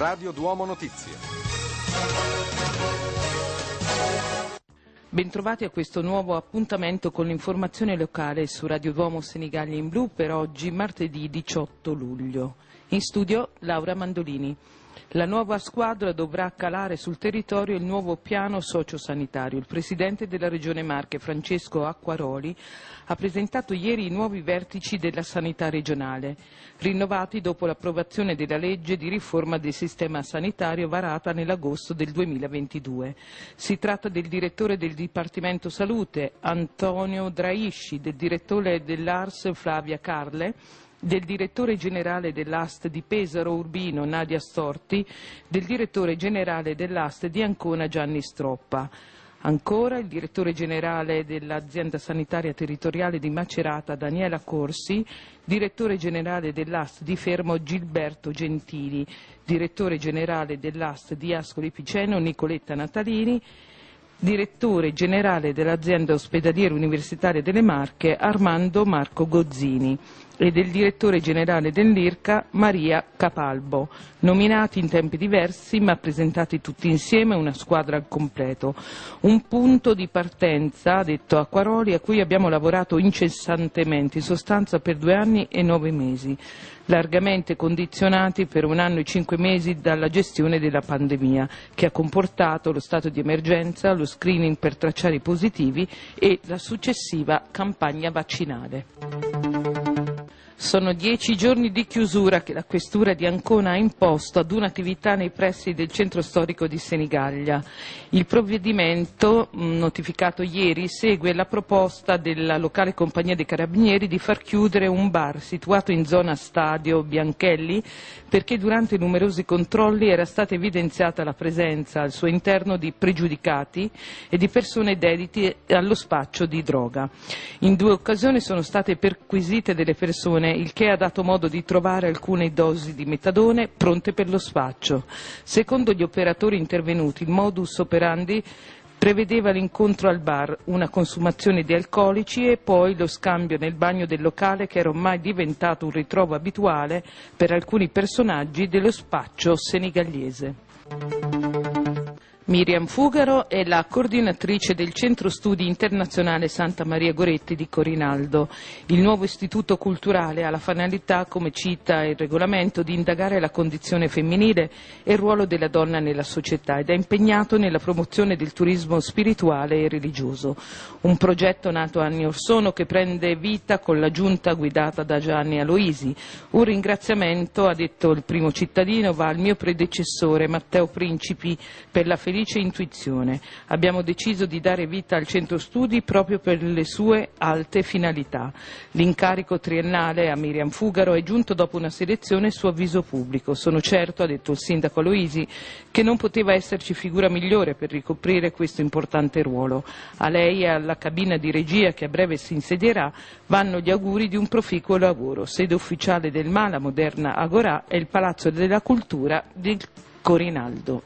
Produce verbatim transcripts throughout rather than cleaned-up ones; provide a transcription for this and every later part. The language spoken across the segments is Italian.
Radio Duomo Notizie. Bentrovati a questo nuovo appuntamento con l'informazione locale su Radio Duomo Senigallia in Blu per oggi, martedì diciotto luglio. In studio Laura Mandolini. La nuova squadra dovrà calare sul territorio il nuovo piano sociosanitario. Il presidente della Regione Marche, Francesco Acquaroli, ha presentato ieri i nuovi vertici della sanità regionale, rinnovati dopo l'approvazione della legge di riforma del sistema sanitario varata nell'agosto del duemilaventidue. Si tratta del direttore del Dipartimento Salute, Antonio Draisci, del direttore dell'A R S, Flavia Carle, del direttore generale dell'A S T di Pesaro Urbino, Nadia Storti, del direttore generale dell'A S T di Ancona, Gianni Stroppa. Ancora il direttore generale dell'azienda sanitaria territoriale di Macerata, Daniela Corsi, direttore generale dell'A S T di Fermo, Gilberto Gentili, direttore generale dell'A S T di Ascoli Piceno, Nicoletta Natalini, direttore generale dell'azienda ospedaliera universitaria delle Marche, Armando Marco Gozzini, e del direttore generale dell'I R C A, Maria Capalbo, nominati in tempi diversi ma presentati tutti insieme, una squadra al completo. Un punto di partenza, ha detto Acquaroli, a cui abbiamo lavorato incessantemente, in sostanza per due anni e nove mesi, largamente condizionati per un anno e cinque mesi dalla gestione della pandemia, che ha comportato lo stato di emergenza, lo screening per tracciare i positivi e la successiva campagna vaccinale. Sono dieci giorni di chiusura che la Questura di Ancona ha imposto ad un'attività nei pressi del centro storico di Senigallia. Il provvedimento, notificato ieri, segue la proposta della locale compagnia dei Carabinieri di far chiudere un bar situato in zona Stadio Bianchelli perché durante numerosi controlli era stata evidenziata la presenza al suo interno di pregiudicati e di persone dedite allo spaccio di droga. In due occasioni sono state perquisite delle persone, il che ha dato modo di trovare alcune dosi di metadone pronte per lo spaccio. Secondo gli operatori intervenuti, il modus operandi prevedeva l'incontro al bar, una consumazione di alcolici e poi lo scambio nel bagno del locale, che era ormai diventato un ritrovo abituale per alcuni personaggi dello spaccio senigalliese. Miriam Fugaro è la coordinatrice del Centro Studi Internazionale Santa Maria Goretti di Corinaldo. Il nuovo istituto culturale ha la finalità, come cita il regolamento, di indagare la condizione femminile e il ruolo della donna nella società ed è impegnato nella promozione del turismo spirituale e religioso. Un progetto nato anni or sono che prende vita con la giunta guidata da Gianni Aloisi. Un ringraziamento, ha detto il primo cittadino, va al mio predecessore Matteo Principi per la felice intuizione. Abbiamo deciso di dare vita al centro studi proprio per le sue alte finalità. L'incarico triennale a Miriam Fugaro è giunto dopo una selezione su avviso pubblico. Sono certo, ha detto il sindaco Aloisi, che non poteva esserci figura migliore per ricoprire questo importante ruolo. A lei e alla cabina di regia che a breve si insedierà vanno gli auguri di un proficuo lavoro. Sede ufficiale del M A, la moderna Agorà, è il Palazzo della Cultura di Corinaldo.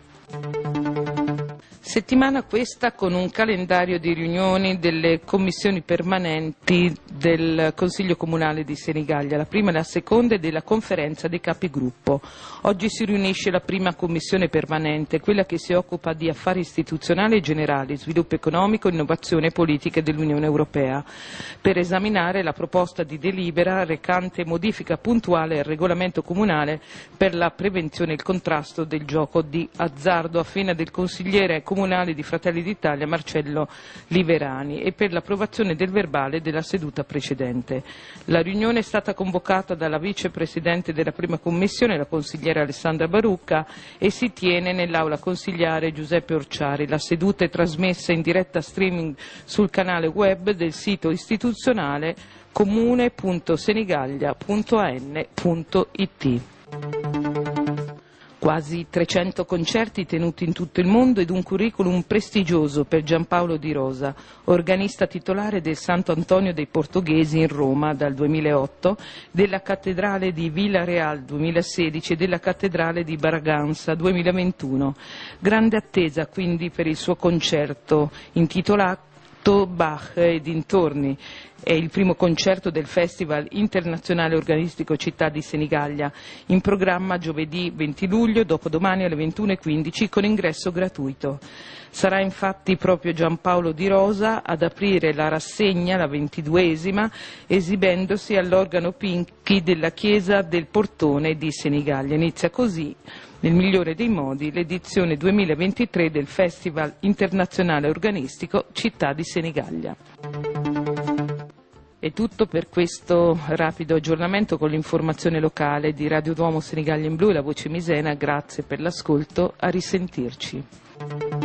Settimana questa con un calendario di riunioni delle commissioni permanenti del Consiglio Comunale di Senigallia, la prima e la seconda e della conferenza dei capigruppo. Oggi si riunisce la prima commissione permanente, quella che si occupa di affari istituzionali e generali, sviluppo economico, innovazione e politiche dell'Unione Europea, per esaminare la proposta di delibera recante modifica puntuale al regolamento comunale per la prevenzione e il contrasto del gioco di azzardo, a firma del consigliere comunale di Fratelli d'Italia Marcello Liverani, e per l'approvazione del verbale della seduta precedente. La riunione è stata convocata dalla vicepresidente della prima commissione, la consigliera Alessandra Barucca, e si tiene nell'aula consigliare Giuseppe Orciari. La seduta è trasmessa in diretta streaming sul canale web del sito istituzionale comune punto senigallia punto a n punto i t. Quasi trecento concerti tenuti in tutto il mondo ed un curriculum prestigioso per Giampaolo Di Rosa, organista titolare del Santo Antonio dei Portoghesi in Roma dal duemilaotto, della Cattedrale di Vila-Real duemilasedici e della Cattedrale di Braganza duemilaventuno. Grande attesa quindi per il suo concerto intitolato Bach e dintorni. È il primo concerto del Festival Internazionale Organistico Città di Senigallia, in programma giovedì venti luglio, dopodomani alle ventuno e quindici, con ingresso gratuito. Sarà infatti proprio Giampaolo Di Rosa ad aprire la rassegna, la ventiduesima, esibendosi all'organo Pinchi della Chiesa del Portone di Senigallia. Inizia così, nel migliore dei modi, l'edizione duemilaventitré del Festival Internazionale Organistico Città di Senigallia. È tutto per questo rapido aggiornamento con l'informazione locale di Radio Duomo Senigallia in Blu e la voce Misena. Grazie per l'ascolto, a risentirci.